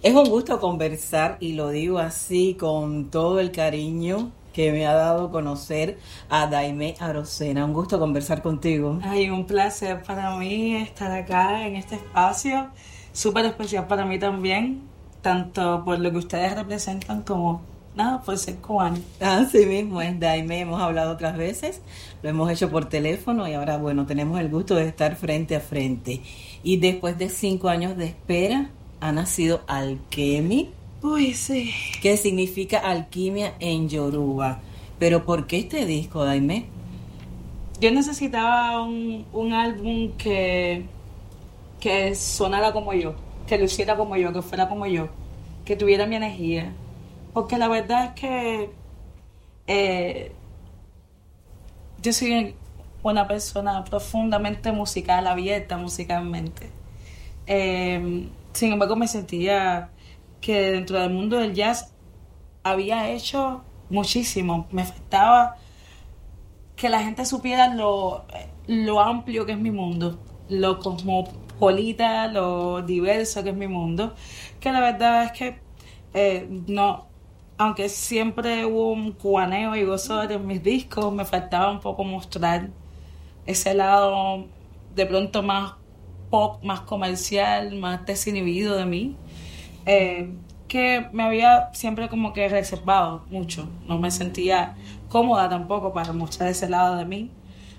Es un gusto conversar y lo digo así con todo el cariño que me ha dado conocer a Daimé Arocena. Un gusto conversar contigo. Ay, un placer para mí estar acá en este espacio, súper especial para mí también, tanto por lo que ustedes representan como, nada, por ser cubano. Así mismo es, Daimé, hemos hablado otras veces, lo hemos hecho por teléfono y ahora, bueno, tenemos el gusto de estar frente a frente. Y después de 5 años de espera, ha nacido Alkemi. Uy, sí. ¿Qué significa alquimia en Yoruba? Pero ¿por qué este disco, Daimé? Yo necesitaba un álbum que sonara como yo, que luciera como yo, que fuera como yo, que tuviera mi energía. Porque la verdad es que yo soy una persona profundamente musical, abierta musicalmente. Sin embargo, me sentía que dentro del mundo del jazz había hecho muchísimo. Me faltaba que la gente supiera lo amplio que es mi mundo, lo cosmopolita, lo diverso que es mi mundo, que la verdad es que no, aunque siempre hubo un cubaneo y gozo en mis discos, me faltaba un poco mostrar ese lado de pronto más pop, más comercial, más desinhibido de mí, que me había siempre como que reservado mucho. No me sentía cómoda tampoco para mostrar ese lado de mí.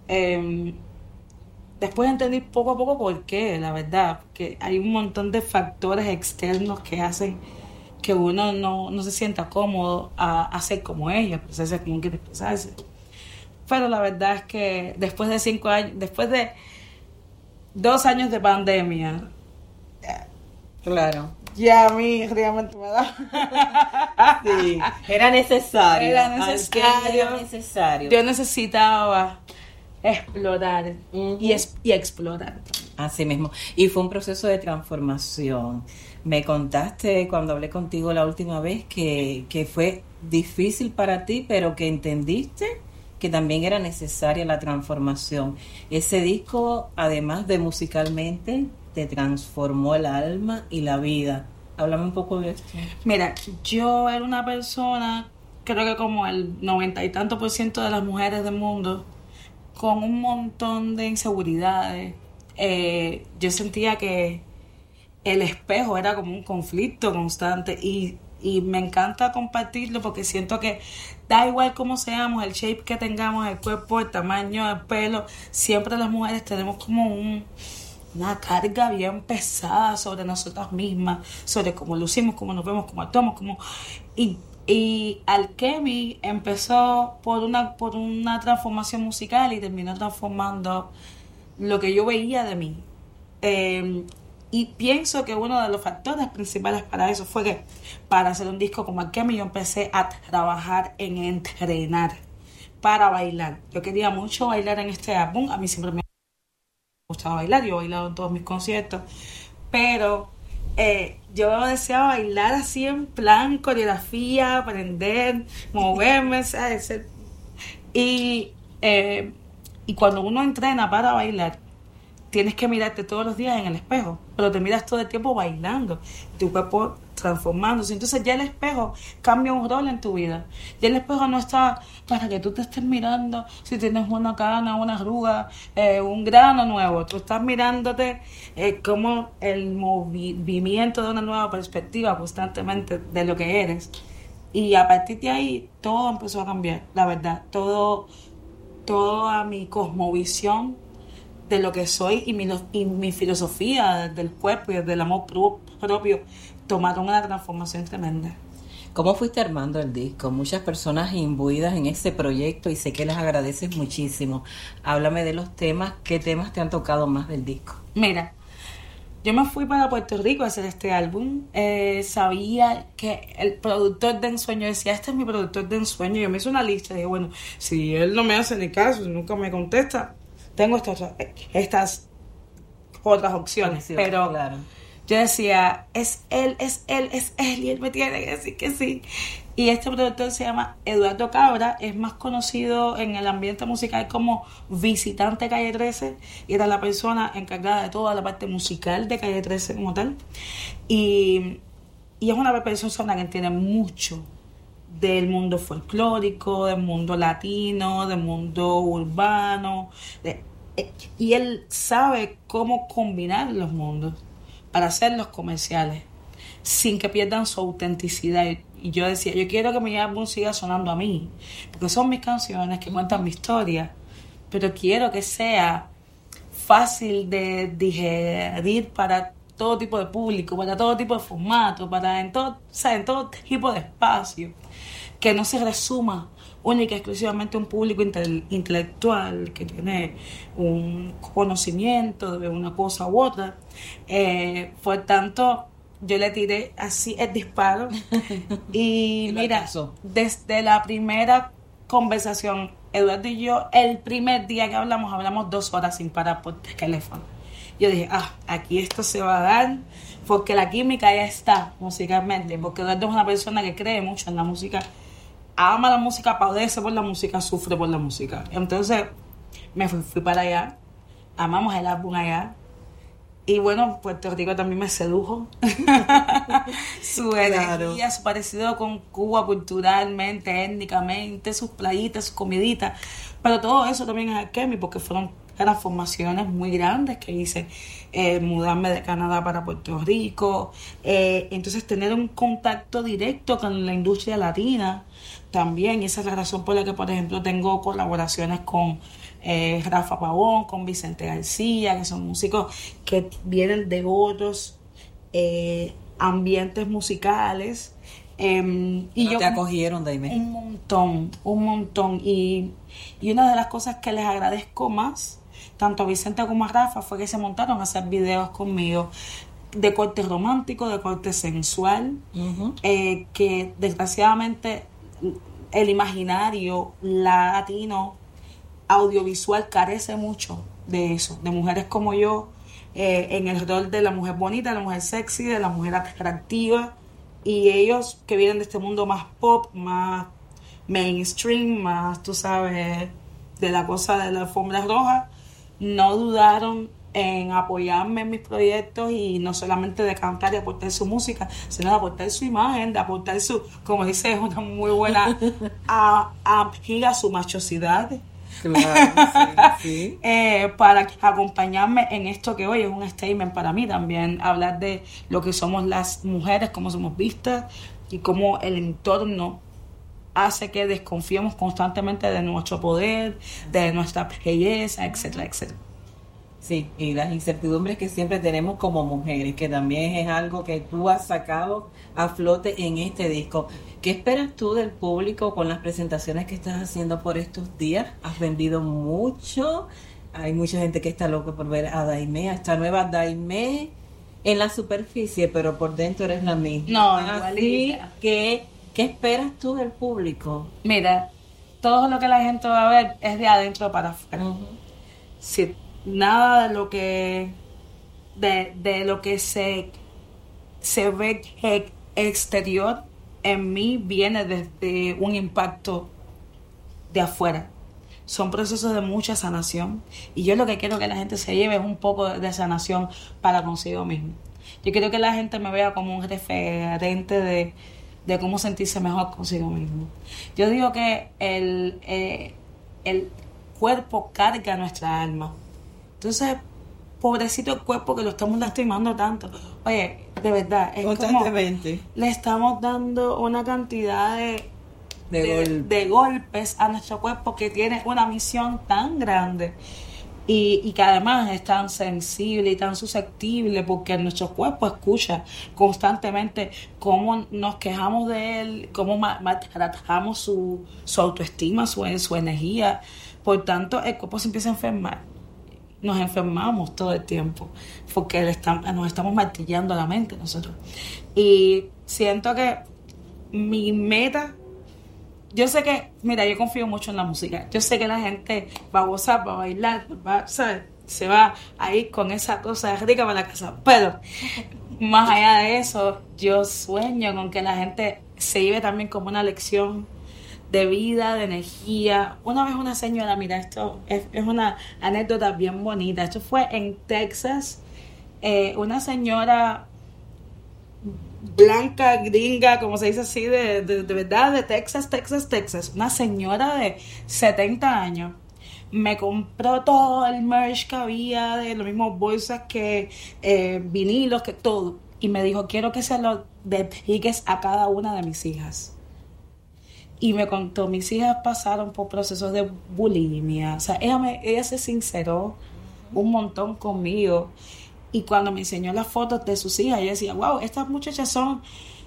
Después entendí poco a poco por qué, la verdad, que hay un montón de factores externos que hacen que uno no se sienta cómodo a ser como ella, expresarse como quiere expresarse. Pero la verdad es que después de 5 años, después de 2 años de pandemia, Claro. ya a mí realmente me da. Sí, era necesario. Era necesario. Alkemi era necesario. Yo necesitaba explorar y explorar. Así mismo. Y fue un proceso de transformación. Me contaste cuando hablé contigo la última vez que fue difícil para ti, pero que entendiste que también era necesaria la transformación. Ese disco, además de musicalmente, te transformó el alma y la vida. Háblame un poco de esto. Mira, yo era una persona, creo que como el 90 y tanto por ciento de las mujeres del mundo, con un montón de inseguridades. Yo sentía que el espejo era como un conflicto constante y me encanta compartirlo porque siento que da igual cómo seamos, el shape que tengamos, el cuerpo, el tamaño, el pelo, siempre las mujeres tenemos como una carga bien pesada sobre nosotras mismas, sobre cómo lucimos, cómo nos vemos, cómo actuamos, y Alkemi empezó por una transformación musical y terminó transformando lo que yo veía de mí. Y pienso que uno de los factores principales para eso fue que para hacer un disco como Alkemi yo empecé a trabajar en entrenar para bailar. Yo quería mucho bailar en este álbum, a mí siempre me gustaba bailar, yo he bailado en todos mis conciertos, pero yo deseaba bailar así en plan coreografía, aprender, moverme, ¿sabes? Y cuando uno entrena para bailar, tienes que mirarte todos los días en el espejo, pero te miras todo el tiempo bailando, tu cuerpo transformándose. Entonces ya el espejo cambia un rol en tu vida. Ya el espejo no está para que tú te estés mirando si tienes una cana, una arruga, un grano nuevo. Tú estás mirándote como el movimiento de una nueva perspectiva constantemente de lo que eres. Y a partir de ahí todo empezó a cambiar, la verdad. Toda mi cosmovisión de lo que soy y mi filosofía del cuerpo y del amor propio tomaron una transformación tremenda. ¿Cómo fuiste armando el disco? Muchas personas imbuidas en este proyecto y sé que les agradeces muchísimo. Háblame de los temas, ¿qué temas te han tocado más del disco? Mira, yo me fui para Puerto Rico a hacer este álbum. Sabía que el productor de ensueño decía, este es mi productor de ensueño. Yo me hice una lista y dije, bueno, si él no me hace ni caso, si nunca me contesta, tengo estas otras opciones. Sí, pero claro. Yo decía, es él, y él me tiene que decir que sí. Y este productor se llama Eduardo Cabra, es más conocido en el ambiente musical como Visitante Calle 13, y era la persona encargada de toda la parte musical de Calle 13 como tal. Y Y es una persona que entiende mucho del mundo folclórico, del mundo latino, del mundo urbano. Y él sabe cómo combinar los mundos para hacerlos comerciales, sin que pierdan su autenticidad. Y yo decía, yo quiero que mi álbum siga sonando a mí, porque son mis canciones que cuentan mi historia, pero quiero que sea fácil de digerir para todo tipo de público, para todo tipo de formato, en todo tipo de espacio, que no se resuma única y exclusivamente a un público intelectual que tiene un conocimiento de una cosa u otra. Por tanto, yo le tiré así el disparo y mira, desde la primera conversación, Eduardo y yo, el primer día que hablamos 2 horas sin parar por teléfono. Yo dije, aquí esto se va a dar, porque la química ya está musicalmente, porque Eduardo es una persona que cree mucho en la música, ama la música, padece por la música, sufre por la música. Entonces me fui para allá, amamos el álbum allá. Y bueno, Puerto Rico también me sedujo. Su energía, su parecido con Cuba culturalmente, étnicamente, sus playitas, sus comiditas. Pero todo eso también es alquimia, porque fueron transformaciones muy grandes que hice. Mudarme de Canadá para Puerto Rico. Entonces tener un contacto directo con la industria latina también. Y esa es la razón por la que, por ejemplo, tengo colaboraciones con Rafa Pavón, con Vicente García, que son músicos que vienen de otros ambientes musicales. Y te acogieron, Daimé. Un montón. Y una de las cosas que les agradezco más, tanto a Vicente como a Rafa, fue que se montaron a hacer videos conmigo de corte romántico, de corte sensual, que desgraciadamente el imaginario latino audiovisual carece mucho de eso, de mujeres como yo, en el rol de la mujer bonita, de la mujer sexy, de la mujer atractiva, y ellos que vienen de este mundo más pop, más mainstream, más, tú sabes, de la cosa de la alfombra roja, no dudaron en apoyarme en mis proyectos, y no solamente de cantar y aportar su música, sino de aportar su imagen, de aportar su, como dice, es una muy buena amiga, su machosidad. Claro, sí. Para acompañarme en esto que hoy es un statement para mí también, hablar de lo que somos las mujeres, cómo somos vistas y cómo el entorno hace que desconfiemos constantemente de nuestro poder, de nuestra belleza, etcétera, etcétera. Sí, y las incertidumbres que siempre tenemos como mujeres, que también es algo que tú has sacado a flote en este disco. ¿Qué esperas tú del público con las presentaciones que estás haciendo por estos días? ¿Has vendido mucho? Hay mucha gente que está loca por ver a Daimé, a esta nueva Daimé en la superficie, pero por dentro eres la misma. No, así que, ¿qué esperas tú del público? Mira, todo lo que la gente va a ver es de adentro para afuera. Sí. Nada de lo que se ve exterior en mí viene desde un impacto de afuera. Son procesos de mucha sanación, y yo lo que quiero que la gente se lleve es un poco de sanación para consigo mismo. Yo quiero que la gente me vea como un referente de cómo sentirse mejor consigo mismo. Yo digo que el cuerpo carga nuestra alma. Entonces, pobrecito el cuerpo que lo estamos lastimando tanto. Oye, de verdad, es constantemente. Como le estamos dando una cantidad de golpes a nuestro cuerpo que tiene una misión tan grande, y que además es tan sensible y tan susceptible, porque nuestro cuerpo escucha constantemente cómo nos quejamos de él, cómo maltratamos su autoestima, su energía. Por tanto, el cuerpo se empieza a enfermar. Nos enfermamos todo el tiempo porque nos estamos martillando la mente nosotros. Y siento que mi meta, yo sé que, mira, yo confío mucho en la música. Yo sé que la gente va a gozar, va a bailar, ¿sabes? Se va a ir con esa cosa rica para la casa. Pero más allá de eso, yo sueño con que la gente se lleve también como una lección de vida, de energía. Una vez una señora, mira, esto es una anécdota bien bonita. Esto fue en Texas. Una señora blanca, gringa, como se dice así, de verdad, de Texas. Una señora de 70 años. Me compró todo el merch que había, de los mismos bolsas que vinilos, que todo. Y me dijo, quiero que se lo dediques a cada una de mis hijas. Y me contó, mis hijas pasaron por procesos de bulimia. O sea, ella se sinceró un montón conmigo. Y cuando me enseñó las fotos de sus hijas, yo decía, wow, estas muchachas son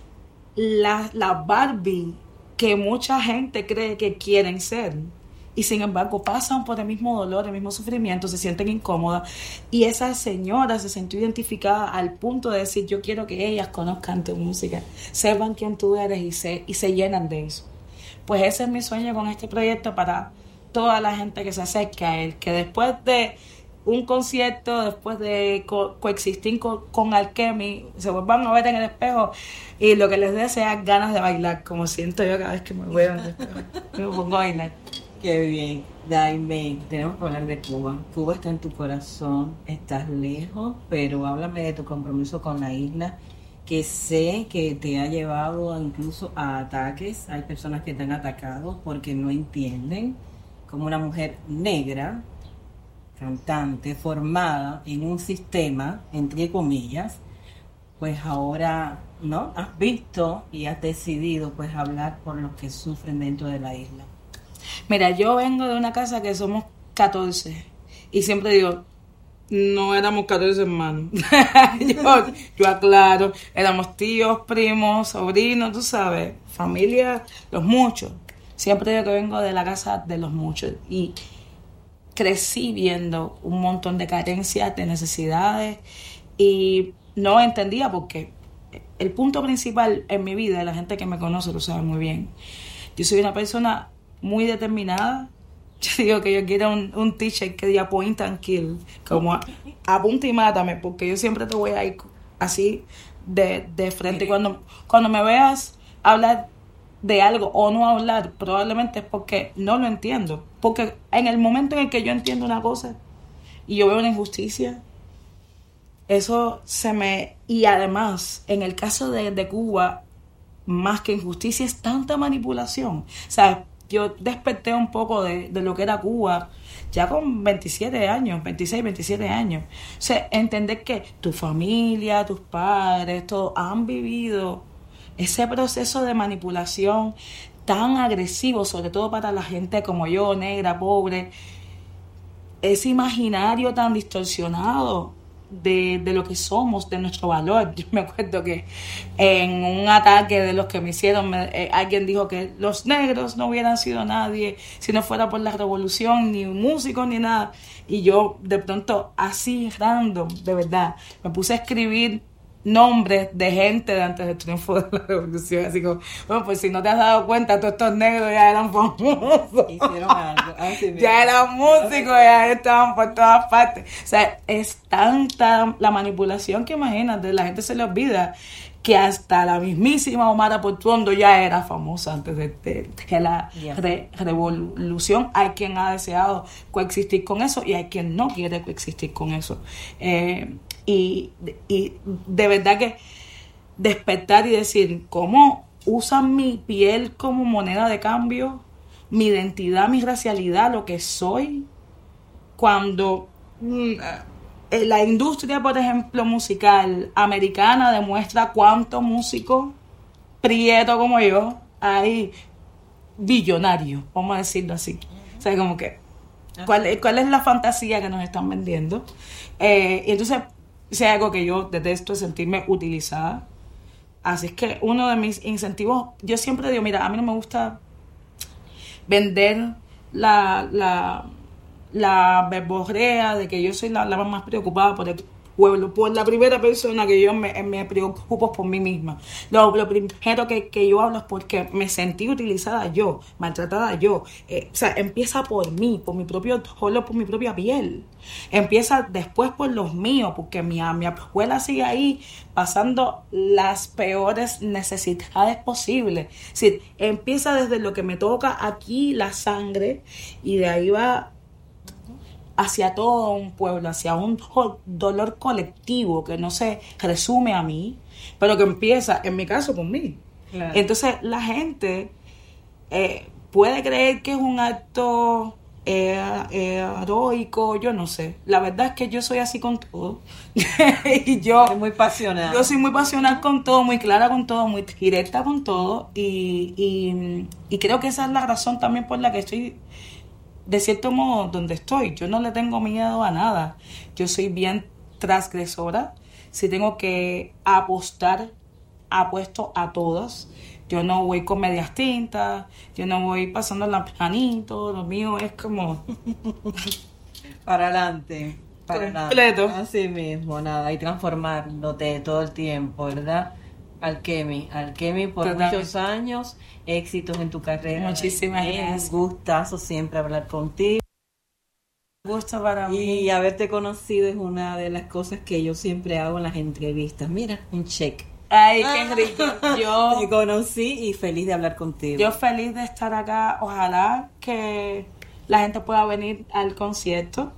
las Barbie que mucha gente cree que quieren ser. Y sin embargo pasan por el mismo dolor, el mismo sufrimiento, se sienten incómodas. Y esa señora se sintió identificada al punto de decir, yo quiero que ellas conozcan tu música, sepan quién tú eres y se llenan de eso. Pues ese es mi sueño con este proyecto para toda la gente que se acerque a él, que después de un concierto, después de coexistir con Alchemy, se vuelvan a ver en el espejo y lo que les dé sea ganas de bailar, como siento yo cada vez que me veo en el espejo. Me pongo a bailar. Qué bien. Daime, tenemos que hablar de Cuba. Cuba está en tu corazón, estás lejos, pero háblame de tu compromiso con la isla, que sé que te ha llevado incluso a ataques. Hay personas que te han atacado porque no entienden cómo una mujer negra, cantante, formada en un sistema, entre comillas, pues ahora, ¿no? Has visto y has decidido pues hablar por los que sufren dentro de la isla. Mira, yo vengo de una casa que somos 14 y siempre digo, no éramos 14 hermanos. yo aclaro, éramos tíos, primos, sobrinos, tú sabes, familia, los muchos. Siempre digo que vengo de la casa de los muchos y crecí viendo un montón de carencias, de necesidades y no entendía por qué. El punto principal en mi vida, la gente que me conoce lo sabe muy bien, yo soy una persona muy determinada. Yo digo que yo quiero un t-shirt que diga point and kill, como apunta y mátame, porque yo siempre te voy a ir así de frente. Cuando me veas hablar de algo o no hablar, probablemente es porque no lo entiendo. Porque en el momento en el que yo entiendo una cosa y yo veo una injusticia, eso se me... Y además, en el caso de Cuba, más que injusticia es tanta manipulación. O sea, yo desperté un poco de lo que era Cuba ya con 27 años, 26, 27 años. O sea, entender que tu familia, tus padres, todos han vivido ese proceso de manipulación tan agresivo, sobre todo para la gente como yo, negra, pobre, ese imaginario tan distorsionado de lo que somos, de nuestro valor. Yo me acuerdo que en un ataque de los que me hicieron, alguien dijo que los negros no hubieran sido nadie si no fuera por la revolución, ni músicos ni nada. Y yo de pronto, así random, de verdad, me puse a escribir nombres de gente de antes del triunfo de la revolución, así como, bueno, pues si no te has dado cuenta, todos estos negros ya eran famosos, hicieron algo, ya eran músicos, ya estaban por todas partes. O sea, es tanta la manipulación que imagínate, la gente se le olvida que hasta la mismísima Omar Portuondo ya era famosa antes de la revolución. Hay quien ha deseado coexistir con eso y hay quien no quiere coexistir con eso. Y de verdad que despertar y decir cómo usan mi piel como moneda de cambio, mi identidad, mi racialidad, lo que soy, cuando la industria, por ejemplo, musical americana demuestra cuántos músicos prietos como yo hay billonarios, vamos a decirlo así. O sea, como que ¿cuál es la fantasía que nos están vendiendo? Y entonces, es algo que yo detesto, es sentirme utilizada. Así es que uno de mis incentivos, yo siempre digo, mira, a mí no me gusta vender la verborrea de que yo soy la más preocupada por el pueblo, por la primera persona que yo me preocupo por mí misma. Lo primero que yo hablo es porque me sentí utilizada yo, maltratada yo. O sea, empieza por mí, por mi propio dolor, por mi propia piel. Empieza después por los míos, porque mi abuela sigue ahí pasando las peores necesidades posibles. Es decir, empieza desde lo que me toca aquí, la sangre, y de ahí va hacia todo un pueblo, hacia un dolor colectivo que no se resume a mí, pero que empieza, en mi caso, por mí. Claro. Entonces la gente puede creer que es un acto heroico, yo no sé. La verdad es que yo soy así con todo. Y yo Es muy pasional. Yo soy muy pasional con todo, muy clara con todo, muy directa con todo. Y creo que esa es la razón también por la que estoy, de cierto modo, donde estoy. Yo no le tengo miedo a nada. Yo soy bien transgresora. Si tengo que apostar, apuesto a todas. Yo no voy con medias tintas, yo no voy pasando el planito, lo mío es como... Para adelante. Completo. Así mismo, nada, y transformándote todo el tiempo, ¿verdad? Alchemy por Totalmente. muchos años, éxitos en tu carrera. Muchísimas gracias. Un gustazo siempre hablar contigo. Gusto para mí. Y haberte conocido es una de las cosas que yo siempre hago en las entrevistas. Mira, un check. Ay, qué rico. Te conocí y feliz de hablar contigo. Yo feliz de estar acá. Ojalá que la gente pueda venir al concierto.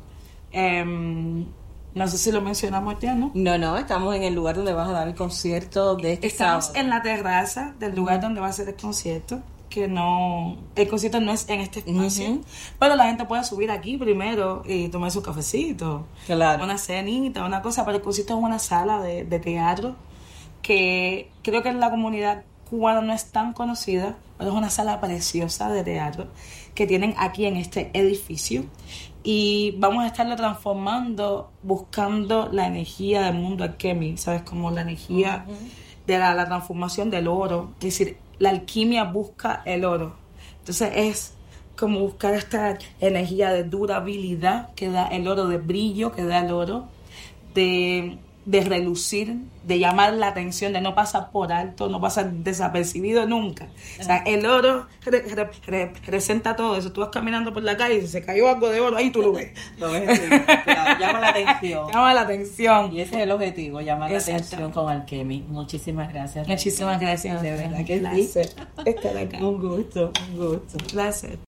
No sé si lo mencionamos ya, ¿no? No, estamos en el lugar donde vas a dar el concierto de este Estamos sábado. en la terraza del lugar donde va a ser el concierto. Que no, el concierto no es en este espacio, pero la gente puede subir aquí primero y tomar su cafecito, Claro. una cenita, una cosa, pero el concierto es una sala de teatro que creo que en la comunidad cubana no es tan conocida, pero es una sala preciosa de teatro que tienen aquí en este edificio y vamos a estarlo transformando, buscando la energía del mundo alquimia, ¿sabes? Como la energía de la transformación del oro, es decir, la alquimia busca el oro. Entonces es como buscar esta energía de durabilidad que da el oro, de brillo que da el oro, de relucir, de llamar la atención, de no pasar por alto, no pasar desapercibido nunca. O sea, el oro representa todo eso. Tú vas caminando por la calle y si se cayó algo de oro, ahí tú lo ves. Lo ves, sí, claro, llama la atención. Llama la atención. Y ese es el objetivo, llamar la Exacto. atención con Alchemy. Muchísimas gracias. Muchísimas gracias. De verdad que sí. Placer estar acá. Un gusto. Placer.